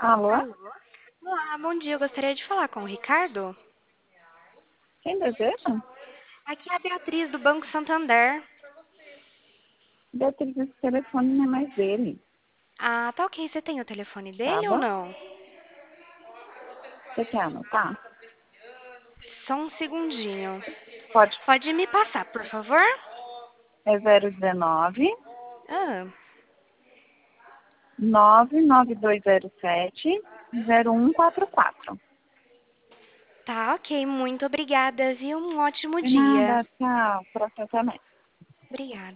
Alô? Alô? Olá, bom dia. Eu gostaria de falar com o Ricardo. Quem deseja? Aqui é a Beatriz do Banco Santander. Beatriz, esse telefone não é mais dele, Ah, tá ok. Você tem o telefone tá dele ou bom? não? Você quer anotar? Só um segundinho. Pode. Pode me passar, por favor? É 019 Ah, 99207 0144. tá ok. Muito obrigada, viu? Um ótimo De dia. nada, tchau. Pra você também. Obrigada.